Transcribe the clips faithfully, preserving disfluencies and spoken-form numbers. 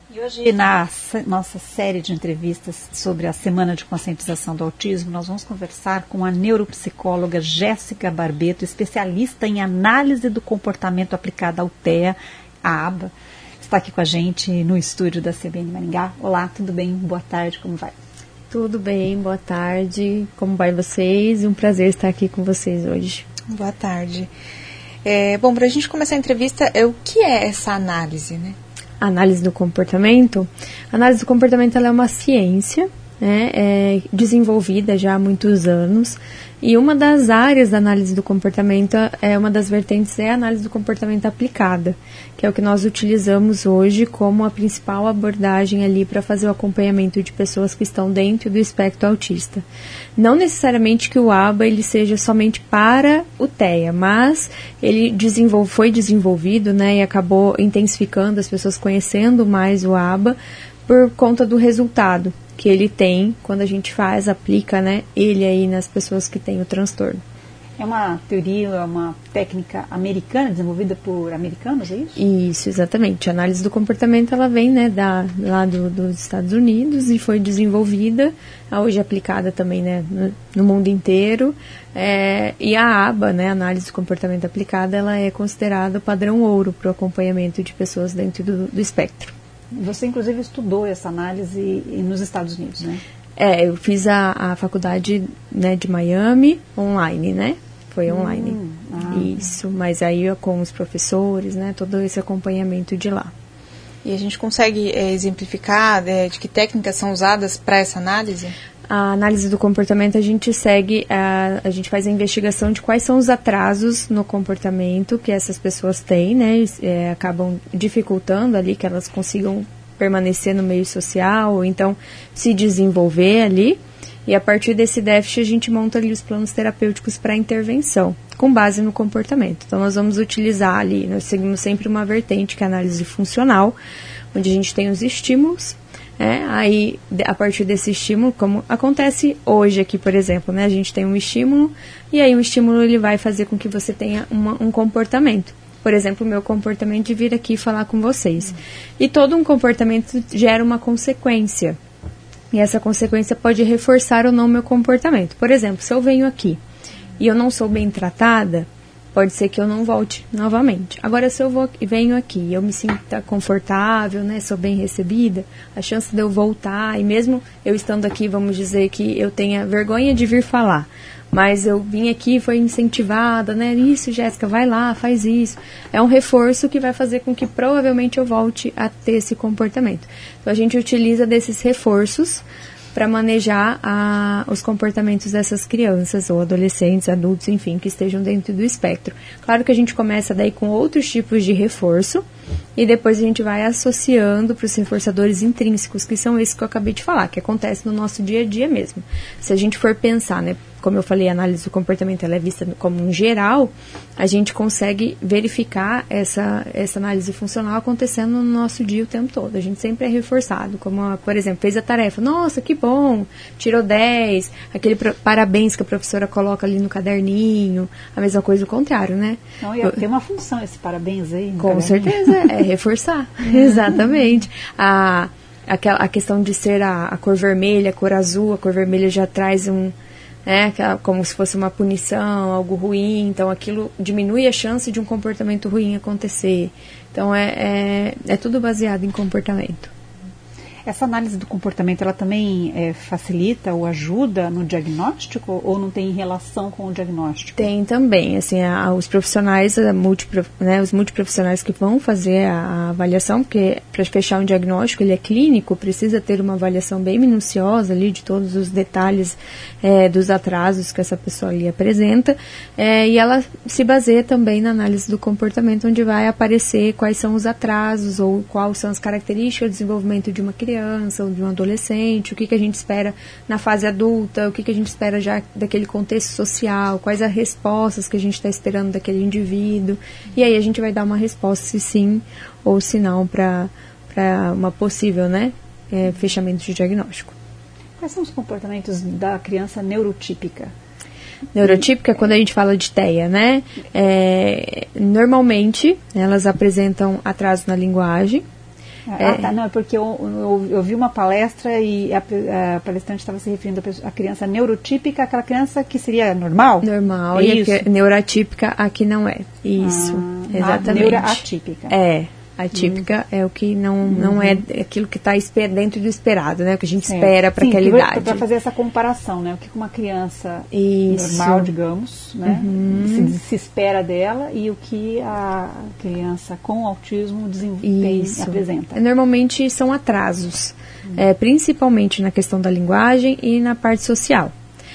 E hoje, na nossa série de entrevistas sobre a Semana de Conscientização do Autismo, nós vamos conversar com a neuropsicóloga Jéssica Barbeto, especialista em análise do comportamento aplicada ao T E A, a ABA. Está aqui com a gente no estúdio da C B N Maringá. Olá, tudo bem? Boa tarde, como vai? Tudo bem, boa tarde. Como vai vocês? Um prazer estar aqui com vocês hoje. Boa tarde. É, bom, para a gente começar a entrevista, é, o que é essa análise, né? A análise do comportamento? A análise do comportamento ela é uma ciência, né, é desenvolvida já há muitos anos. E uma das áreas da análise do comportamento, é uma das vertentes, é a análise do comportamento aplicada, que é o que nós utilizamos hoje como a principal abordagem ali para fazer o acompanhamento de pessoas que estão dentro do espectro autista. Não necessariamente que o A B A ele seja somente para o T E A, mas ele desenvolve, foi desenvolvido, né, e acabou intensificando, as pessoas conhecendo mais o A B A por conta do resultado que ele tem quando a gente faz, aplica, né, ele aí nas pessoas que têm o transtorno. É uma teoria, é uma técnica americana, desenvolvida por americanos, é isso? Isso, exatamente. A análise do comportamento, ela vem, né, da, lá do, dos Estados Unidos e foi desenvolvida, hoje aplicada também, né, no, no mundo inteiro. É, e a A B A, né, Análise do Comportamento Aplicada, ela é considerada o padrão ouro para o acompanhamento de pessoas dentro do, do espectro. Você, inclusive, estudou essa análise nos Estados Unidos, né? É, eu fiz a, a faculdade, né, de Miami online, né? Foi online. Hum, ah. Isso, mas aí com os professores, né? Todo esse acompanhamento de lá. E a gente consegue é, exemplificar é, de que técnicas são usadas para essa análise? A análise do comportamento, a gente segue, a, a gente faz a investigação de quais são os atrasos no comportamento que essas pessoas têm, né, é, acabam dificultando ali que elas consigam permanecer no meio social, ou então se desenvolver ali, e a partir desse déficit a gente monta ali os planos terapêuticos para intervenção, com base no comportamento. Então nós vamos utilizar ali, nós seguimos sempre uma vertente que é a análise funcional, onde a gente tem os estímulos. É, aí, a partir desse estímulo, como acontece hoje aqui, por exemplo, né, a gente tem um estímulo, e aí o estímulo ele vai fazer com que você tenha uma, um comportamento. Por exemplo, o meu comportamento de vir aqui falar com vocês. E todo um comportamento gera uma consequência. E essa consequência pode reforçar ou não o meu comportamento. Por exemplo, se eu venho aqui e eu não sou bem tratada, pode ser que eu não volte novamente. Agora, se eu vou, venho aqui e eu me sinto confortável, né, sou bem recebida, a chance de eu voltar, e mesmo eu estando aqui, vamos dizer que eu tenha vergonha de vir falar, mas eu vim aqui, foi incentivada, né, isso, Jéssica, vai lá, faz isso. É um reforço que vai fazer com que provavelmente eu volte a ter esse comportamento. Então, a gente utiliza desses reforços para manejar a, os comportamentos dessas crianças ou adolescentes, adultos, enfim, que estejam dentro do espectro. Claro que a gente começa daí com outros tipos de reforço e depois a gente vai associando para os reforçadores intrínsecos, que são esses que eu acabei de falar, que acontece no nosso dia a dia mesmo. Se a gente for pensar, né, como eu falei, a análise do comportamento ela é vista como um geral, a gente consegue verificar essa, essa análise funcional acontecendo no nosso dia o tempo todo. A gente sempre é reforçado, como, por exemplo, fez a tarefa, nossa, que bom, tirou dez, aquele pro, parabéns que a professora coloca ali no caderninho, a mesma coisa o contrário, né? Não, e tem uma função esse parabéns aí no Com caderninho. certeza, é reforçar, exatamente. A, a, a questão de ser a, a cor vermelha, a cor azul, a cor vermelha já traz um... É, como se fosse uma punição, algo ruim, então aquilo diminui a chance de um comportamento ruim acontecer. Então é, é, é tudo baseado em comportamento. Essa análise do comportamento, ela também é, facilita ou ajuda no diagnóstico ou não tem relação com o diagnóstico? Tem também, assim, a, os profissionais, a multiprof, né, os multiprofissionais que vão fazer a, a avaliação, porque para fechar um diagnóstico, ele é clínico, precisa ter uma avaliação bem minuciosa ali de todos os detalhes é, dos atrasos que essa pessoa ali apresenta, é, e ela se baseia também na análise do comportamento, onde vai aparecer quais são os atrasos ou quais são as características do desenvolvimento de uma criança, ou de um adolescente, o que, que a gente espera na fase adulta, o que, que a gente espera já daquele contexto social, quais as respostas que a gente está esperando daquele indivíduo, e aí a gente vai dar uma resposta se sim ou se não para uma possível, né, é, fechamento de diagnóstico. Quais são os comportamentos da criança neurotípica? Neurotípica, quando a gente fala de T E A, né, é, normalmente elas apresentam atraso na linguagem. Ah, é, tá, não, é porque eu, eu, eu vi uma palestra e a, a palestrante estava se referindo à criança neurotípica, aquela criança que seria normal? Normal, é e isso? a neuroatípica aqui não é. Isso, ah, exatamente. Neuroatípica. É. Atípica hum. é o que não, uhum. não é aquilo que está dentro do esperado, né? O que a gente certo. espera para aquela idade. Para fazer essa comparação, né? O que uma criança Isso. normal, digamos, né? Uhum. se, se espera dela e o que a criança com autismo tem, apresenta. Normalmente são atrasos, uhum. é, principalmente na questão da linguagem e na parte social.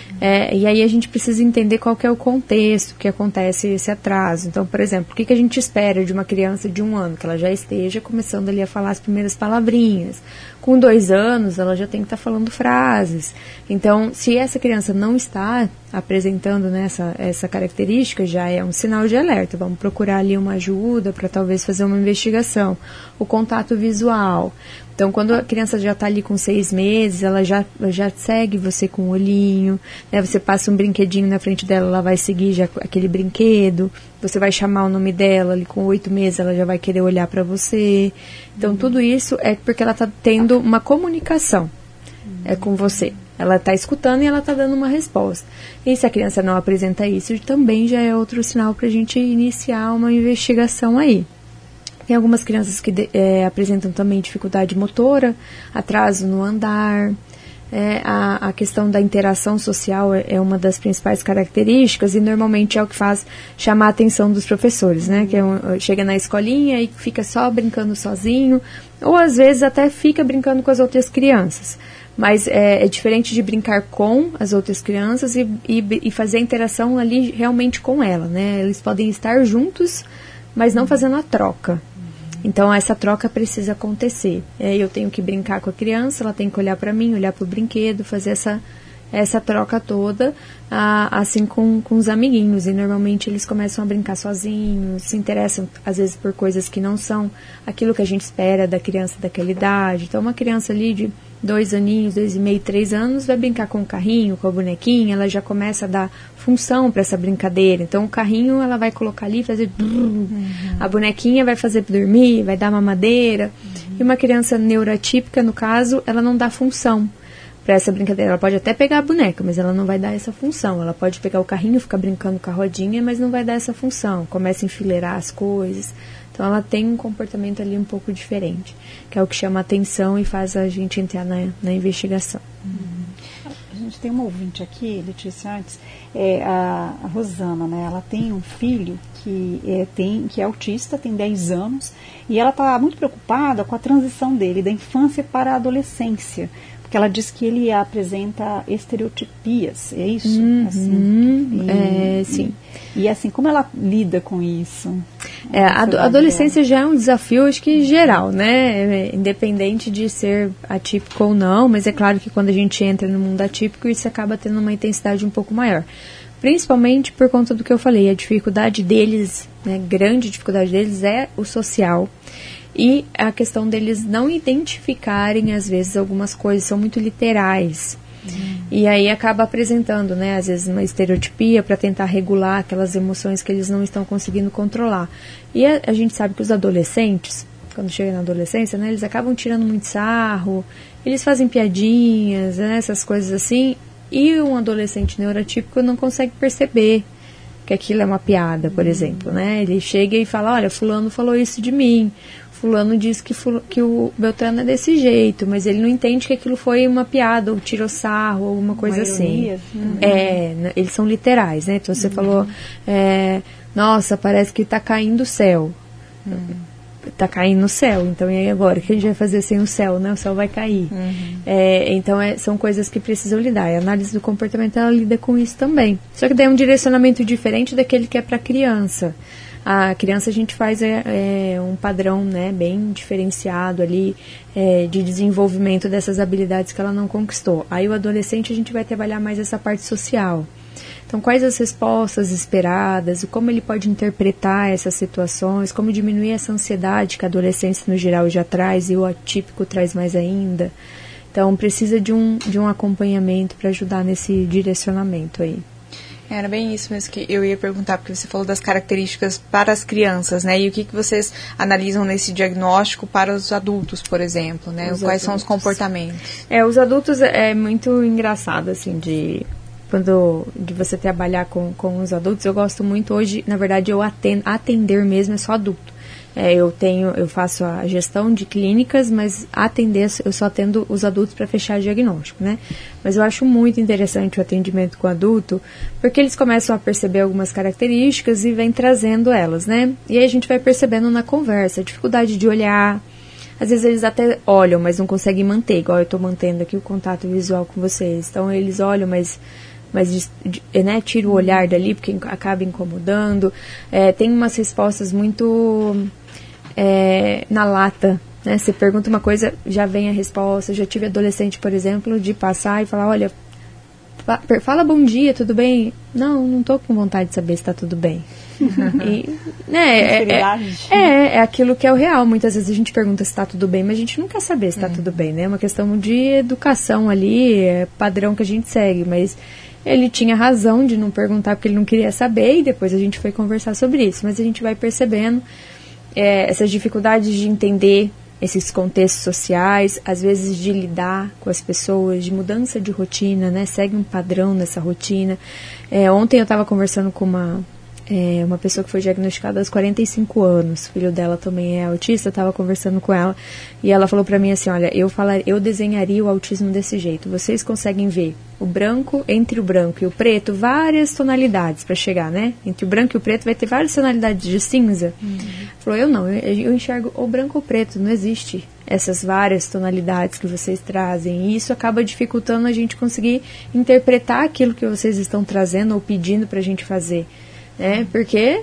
É, e aí a gente precisa entender qual que é o contexto que acontece esse atraso. Então, por exemplo, o que, que a gente espera de uma criança de um ano? Que ela já esteja começando ali a falar as primeiras palavrinhas. Com dois anos, ela já tem que estar falando frases. Então, se essa criança não está apresentando, né, essa, essa característica, já é um sinal de alerta. Vamos procurar ali uma ajuda para talvez fazer uma investigação. O contato visual. Então, quando a criança já está ali com seis meses, ela já, já segue você com o olhinho, né? Você passa um brinquedinho na frente dela, ela vai seguir já aquele brinquedo. Você vai chamar o nome dela, ali com oito meses ela já vai querer olhar para você. Então, uhum. tudo isso é porque ela está tendo uma comunicação uhum. é, com você. Ela está escutando e ela está dando uma resposta. E se a criança não apresenta isso, também já é outro sinal para a gente iniciar uma investigação aí. Tem algumas crianças que é, apresentam também dificuldade motora, atraso no andar. É, a, a questão da interação social é, é uma das principais características e normalmente é o que faz chamar a atenção dos professores, né? Que é um, chega na escolinha e fica só brincando sozinho, ou às vezes até fica brincando com as outras crianças. Mas é, é diferente de brincar com as outras crianças e, e, e fazer a interação ali realmente com ela, né? Eles podem estar juntos, mas não fazendo a troca. Então, essa troca precisa acontecer. É, eu tenho que brincar com a criança, ela tem que olhar para mim, olhar para o brinquedo, fazer essa, essa troca toda, ah, assim com, com os amiguinhos. E, normalmente, eles começam a brincar sozinhos, se interessam, às vezes, por coisas que não são aquilo que a gente espera da criança daquela idade. Então, uma criança ali de dois aninhos, dois e meio, três anos, vai brincar com o carrinho, com a bonequinha, ela já começa a dar função para essa brincadeira. Então, o carrinho ela vai colocar ali e fazer... Uhum. A bonequinha vai fazer dormir, vai dar mamadeira. Uhum. E uma criança neuroatípica, no caso, ela não dá função para essa brincadeira. Ela pode até pegar a boneca, mas ela não vai dar essa função. Ela pode pegar o carrinho, ficar brincando com a rodinha, mas não vai dar essa função. Começa a enfileirar as coisas. Então, ela tem um comportamento ali um pouco diferente, que é o que chama a atenção e faz a gente entrar na, na investigação. Uhum. A gente tem uma ouvinte aqui, Letícia, antes, é a, a Rosana, né? Ela tem um filho que é, tem, que é autista, tem dez anos, e ela está muito preocupada com a transição dele, da infância para a adolescência. Que ela diz que ele apresenta estereotipias, é isso? Uhum, assim, e, é, sim. E, e assim, como ela lida com isso? É, a ado- adolescência dela? Já é um desafio, acho que geral, né? É, independente de ser atípico ou não, mas é claro que quando a gente entra no mundo atípico, isso acaba tendo uma intensidade um pouco maior. Principalmente por conta do que eu falei, a dificuldade deles, né, grande dificuldade deles é o social. E a questão deles não identificarem, às vezes, algumas coisas são muito literais. Uhum. E aí acaba apresentando, né, às vezes, uma estereotipia para tentar regular aquelas emoções que eles não estão conseguindo controlar. E a, a gente sabe que os adolescentes, quando chegam na adolescência, né, eles acabam tirando muito sarro, eles fazem piadinhas, né, essas coisas assim, e um adolescente neurotípico não consegue perceber que aquilo é uma piada, por uhum. exemplo, né? Ele chega e fala, olha, fulano falou isso de mim, fulano disse que, ful- que o Beltrano é desse jeito, mas ele não entende que aquilo foi uma piada, ou tirou sarro, ou alguma coisa uma assim. Uhum. É, eles são literais, né? Então você uhum. falou, é, nossa, parece que tá caindo o céu. Uhum. Tá caindo no céu, então e aí agora? O que a gente vai fazer sem o céu, né? O céu vai cair. Uhum. É, então é, são coisas que precisam lidar. E a análise do comportamento, ela lida com isso também. Só que daí é um direcionamento diferente daquele que é para criança. A criança a gente faz é, é, um padrão, né, bem diferenciado ali é, de desenvolvimento dessas habilidades que ela não conquistou. Aí o adolescente a gente vai trabalhar mais essa parte social. Então, quais as respostas esperadas, como ele pode interpretar essas situações, como diminuir essa ansiedade que a adolescência no geral já traz e o atípico traz mais ainda. Então, precisa de um, de um acompanhamento para ajudar nesse direcionamento aí. Era bem isso mesmo que eu ia perguntar, porque você falou das características para as crianças, né? E o que, que vocês analisam nesse diagnóstico para os adultos, por exemplo, né? Os Quais adultos. São os comportamentos? É, os adultos é muito engraçado, assim, de... Quando de você trabalhar com, com os adultos, eu gosto muito hoje, na verdade, eu atendo, atender mesmo é só adulto. É, eu tenho, eu faço a gestão de clínicas, mas atender, eu só atendo os adultos para fechar diagnóstico, né? Mas eu acho muito interessante o atendimento com adulto, porque eles começam a perceber algumas características e vêm trazendo elas, né? E aí a gente vai percebendo na conversa, a dificuldade de olhar. Às vezes eles até olham, mas não conseguem manter, igual eu estou mantendo aqui o contato visual com vocês. Então eles olham, mas... mas né, tira o olhar dali, porque acaba incomodando. É, tem umas respostas muito é, na lata, né? Você pergunta uma coisa, já vem a resposta. Já tive adolescente, por exemplo, de passar e falar, olha, fala bom dia, tudo bem? Não, não estou com vontade de saber se está tudo bem. E, né, é, é, é, é aquilo que é o real. Muitas vezes a gente pergunta se está tudo bem, mas a gente não quer saber se está é. tudo bem, né? É uma questão de educação ali, é padrão que a gente segue, mas... Ele tinha razão de não perguntar porque ele não queria saber e depois a gente foi conversar sobre isso. Mas a gente vai percebendo é, essas dificuldades de entender esses contextos sociais, às vezes de lidar com as pessoas, de mudança de rotina, né? Segue um padrão nessa rotina. É, ontem eu estava conversando com uma, é, uma pessoa que foi diagnosticada aos quarenta e cinco anos. O filho dela também é autista, eu estava conversando com ela e ela falou para mim assim, olha, eu, falar, eu desenharia o autismo desse jeito. Vocês conseguem ver o branco, entre o branco e o preto, várias tonalidades para chegar, né? Entre o branco e o preto vai ter várias tonalidades de cinza. Uhum. Falou, eu não, eu, eu enxergo o branco ou o preto, não existe essas várias tonalidades que vocês trazem. E isso acaba dificultando a gente conseguir interpretar aquilo que vocês estão trazendo ou pedindo para a gente fazer, né? Porque...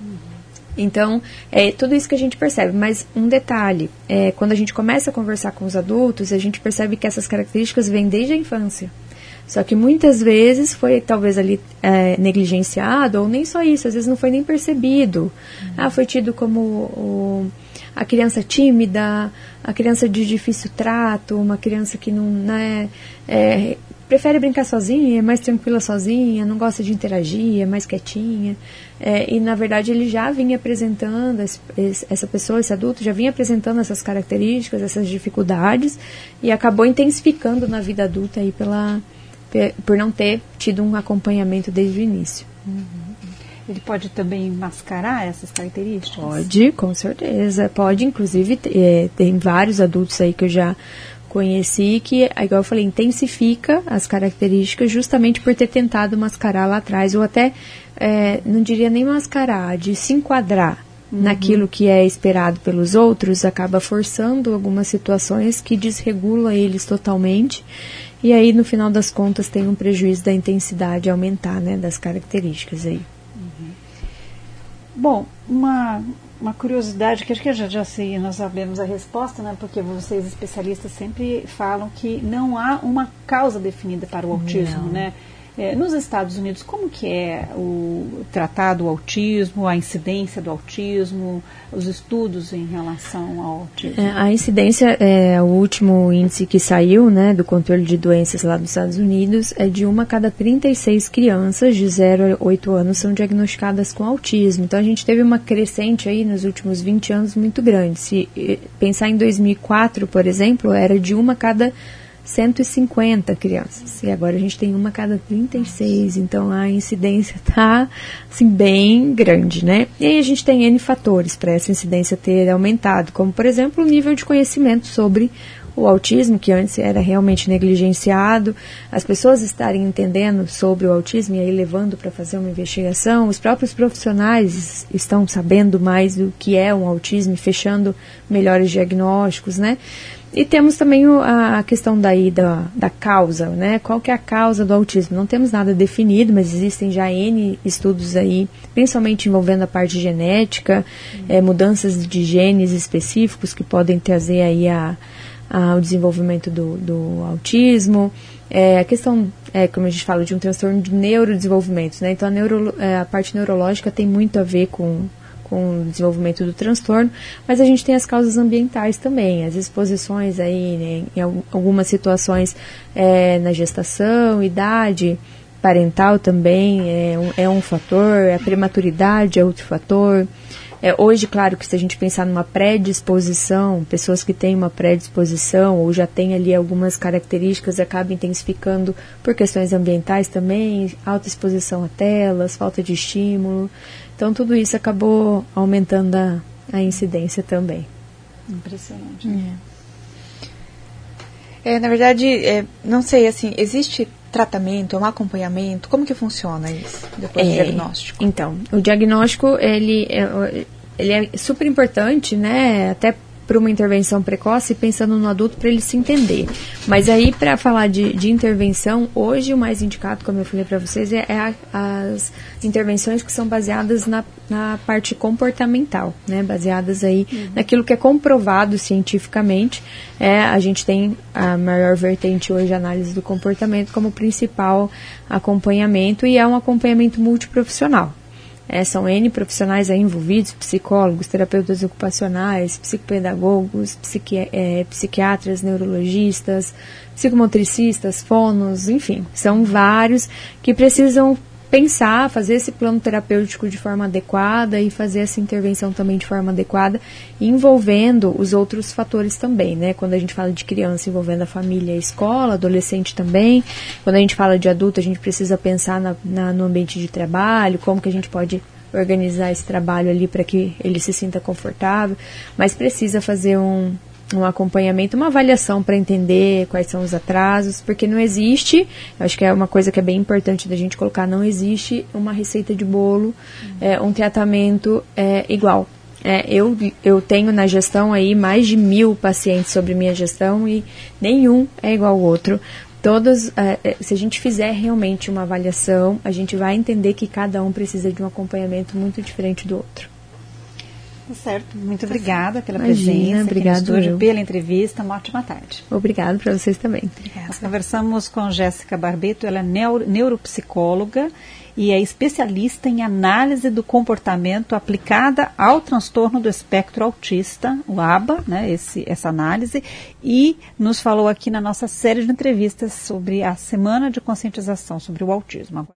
Então, é tudo isso que a gente percebe. Mas um detalhe, é, quando a gente começa a conversar com os adultos, a gente percebe que essas características vêm desde a infância. Só que muitas vezes foi talvez ali é, negligenciado, ou nem só isso, às vezes não foi nem percebido. Uhum. Ah, foi tido como o, a criança tímida, a criança de difícil trato, uma criança que não, né, é, prefere brincar sozinha, é mais tranquila sozinha, não gosta de interagir, é mais quietinha. É, e na verdade ele já vinha apresentando, esse, essa pessoa, esse adulto, já vinha apresentando essas características, essas dificuldades, e acabou intensificando na vida adulta aí pela... por não ter tido um acompanhamento desde o início. Uhum. Ele pode também mascarar essas características? Pode, com certeza. Pode, inclusive, é, tem vários adultos aí que eu já conheci que, igual eu falei, intensifica as características justamente por ter tentado mascarar lá atrás, ou até, é, não diria nem mascarar, de se enquadrar uhum. naquilo que é esperado pelos outros, acaba forçando algumas situações que desregula eles totalmente. E aí, no final das contas, tem um prejuízo da intensidade aumentar, né, das características aí. Uhum. Bom, uma, uma curiosidade, que acho que já, já sei, nós sabemos a resposta, né, porque vocês especialistas sempre falam que não há uma causa definida para o autismo, não. né? É, nos Estados Unidos, como que é o tratado o autismo, a incidência do autismo, os estudos em relação ao autismo? É, a incidência, é, o último índice que saiu, né, do controle de doenças lá dos Estados Unidos, é de uma a cada trinta e seis crianças de zero a oito anos são diagnosticadas com autismo. Então a gente teve uma crescente aí nos últimos vinte anos muito grande. Se pensar em dois mil e quatro, por exemplo, era de uma a cada cento e cinquenta crianças, e agora a gente tem uma a cada trinta e seis, então a incidência está assim, bem grande, né? E aí a gente tem N fatores para essa incidência ter aumentado, como por exemplo o nível de conhecimento sobre o autismo, que antes era realmente negligenciado, as pessoas estarem entendendo sobre o autismo e aí levando para fazer uma investigação, os próprios profissionais estão sabendo mais do que é um autismo e fechando melhores diagnósticos, né? E temos também o, a questão daí da, da causa, né? Qual que é a causa do autismo? Não temos nada definido, mas existem já N estudos aí, principalmente envolvendo a parte genética, uhum. é, mudanças de genes específicos que podem trazer aí a, a, o desenvolvimento do, do autismo. É, a questão, é, como a gente fala, de um transtorno de neurodesenvolvimento, né? Então a, neuro, é, a parte neurológica tem muito a ver com... com o desenvolvimento do transtorno, mas a gente tem as causas ambientais também, as exposições aí, né, em algumas situações é, na gestação, idade, parental também é um, é um fator, a prematuridade é outro fator. É, hoje, claro que se a gente pensar numa predisposição, pessoas que têm uma predisposição ou já têm ali algumas características acabam intensificando por questões ambientais também, alta exposição a telas, falta de estímulo. Então, tudo isso acabou aumentando a, a incidência também. Impressionante. É. É, na verdade, é, não sei, assim, existe tratamento, um acompanhamento? Como que funciona isso, depois é, do diagnóstico? Então, o diagnóstico, ele é, ele é super importante, né, até para uma intervenção precoce, pensando no adulto para ele se entender. Mas aí, para falar de, de intervenção, hoje o mais indicado, como eu falei para vocês, é, é a, as intervenções que são baseadas na, na parte comportamental, né? Baseadas aí uhum. naquilo que é comprovado cientificamente. É, a gente tem a maior vertente hoje, a análise do comportamento, como principal acompanhamento, e é um acompanhamento multiprofissional. É, são N profissionais aí envolvidos, psicólogos, terapeutas ocupacionais, psicopedagogos, psiqui é, psiquiatras, neurologistas, psicomotricistas, fonos, enfim, são vários que precisam pensar, fazer esse plano terapêutico de forma adequada e fazer essa intervenção também de forma adequada, envolvendo os outros fatores também, né? Quando a gente fala de criança, envolvendo a família, a escola, adolescente também. Quando a gente fala de adulto, a gente precisa pensar na, na, no ambiente de trabalho, como que a gente pode organizar esse trabalho ali para que ele se sinta confortável, mas precisa fazer um um acompanhamento, uma avaliação para entender quais são os atrasos, porque não existe, eu acho que é uma coisa que é bem importante da gente colocar, não existe uma receita de bolo, uhum. é, um tratamento é, igual. É, eu, eu tenho na gestão aí mais de mil pacientes sobre minha gestão e nenhum é igual ao outro. Todos, é, se a gente fizer realmente uma avaliação, a gente vai entender que cada um precisa de um acompanhamento muito diferente do outro. Certo, muito obrigada pela Imagina, presença, obrigado estúdio, pela entrevista, uma ótima tarde. Obrigado para vocês também. Obrigada. Nós conversamos com Jéssica Barbeto, ela é neuro, neuropsicóloga e é especialista em análise do comportamento aplicada ao transtorno do espectro autista, o A B A, né, esse, essa análise, e nos falou aqui na nossa série de entrevistas sobre a Semana de Conscientização sobre o Autismo.